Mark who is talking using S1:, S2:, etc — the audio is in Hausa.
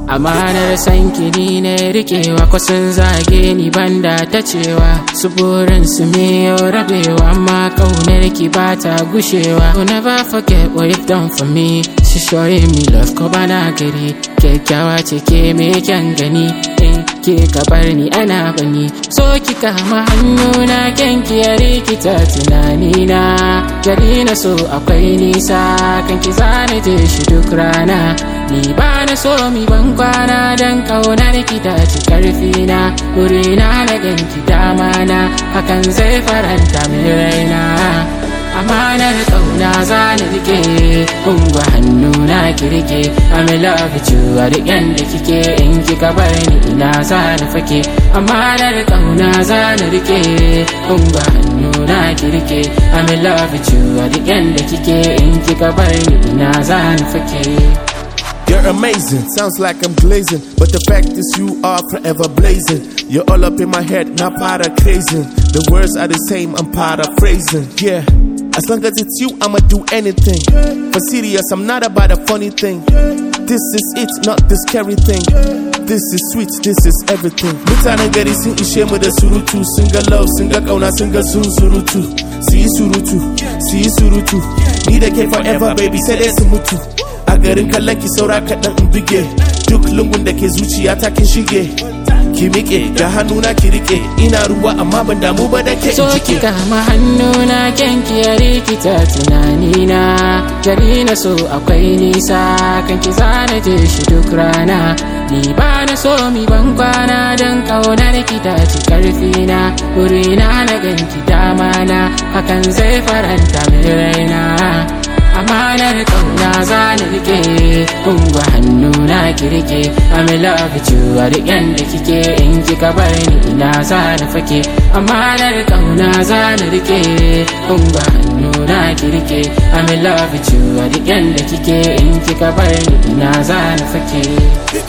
S1: Amanar sanki ni ne rikewa, ko sun zage ni banda ta cewa. Su burin su me rabewa, amma kaunar ki ba ta gushewa. Will never forget what you've done for me. She showing me love ko bana gari. Kyakkyawa ce ke me kyan gani, in ke ka bar ni ana bani. So ki kama hannuna kyanki ya rikita tunanina. Gari na so akwai nisa, kan ki zana je shi duk rana. Ni ba na so mi ban kwana, dan kaunar ki ta ci karfina. Burina na ganki dama na, hakan zai faranta min raina. Amanar kauna zana rike, ungwa hannuna ki rike. I'm in love with you, a duk yanda kike, in kika bar ni ina zana fake. Amanar kauna zana rike, ungwa hannuna ki rike. I'm in love with you, a duk yanda kike, in kika bar ni ina zana fake.
S2: You're amazing, sounds like I'm glazing, but the fact is you are forever blazing. You're all up in my head, not paraphrasing. The words are the same, I'm paraphrasing. Yeah, as long as it's you, I'ma do anything. For serious, I'm not about a funny thing. This is it, not the scary thing. This is sweet, this is everything. Mutanen gari sun ishe mu da surutu, sun ga love, sun ga kauna, sun ga sun surutu. Si surutu, si surutu. Ni da ke forever baby, sai dai su mutu. A garin kallon ki saura kaɗan in bige, duk lungun da ke zuciya ta kin shige. Ki miƙe ga hannuna ki riƙe, ina ruwa amma ban damu ba da ke in
S1: So ki kama hannuna kyanki ya rikita tunanina. Gari na so akwai nisa, kan ki zana je shi duk rana. Ni ba na so mi ban kwana, dan kaunar ki ta ci karfina. Burina na ganki dama na, hakan zai faranta min raina. Amanar kauna zana rike, ungwa hannuna ki rike. I'm in love with you, a duk yanda kike, in kika bar ni ina zana fake. Amanar kauna zana rike, ungwa hannuna ki rike. I'm in love with you, a duk yanda kike, in kika bar ni ina zana fake.